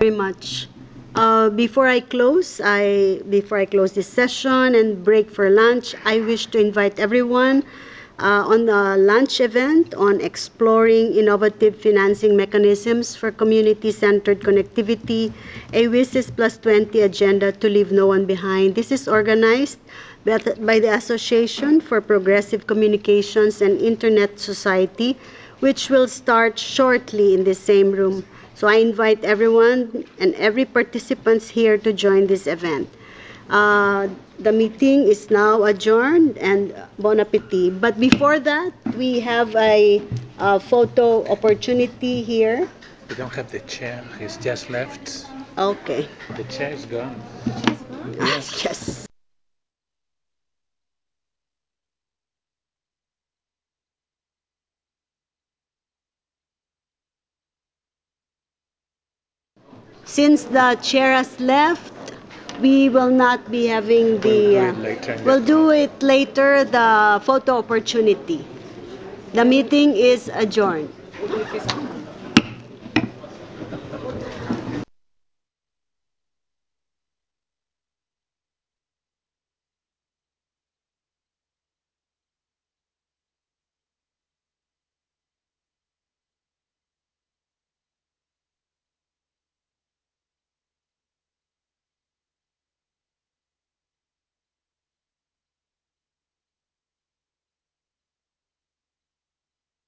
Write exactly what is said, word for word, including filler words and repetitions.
very much. Uh, before I close, I before I close this session and break for lunch, I wish to invite everyone uh, on the lunch event on exploring innovative financing mechanisms for community-centered connectivity, a WSIS Plus twenty agenda to leave no one behind. This is organized by the Association for Progressive Communications and Internet Society, which will start shortly in the same room. So I invite everyone and every participants here to join this event. Uh, the meeting is now adjourned and bon appetit. But before that, we have a, a photo opportunity here. We don't have the chair. He's just left. Okay. The chair is gone. Yes. Yes. Since the chair has left, we will not be having the. We'll do it later. Uh, we'll do it later. The photo opportunity. The meeting is adjourned.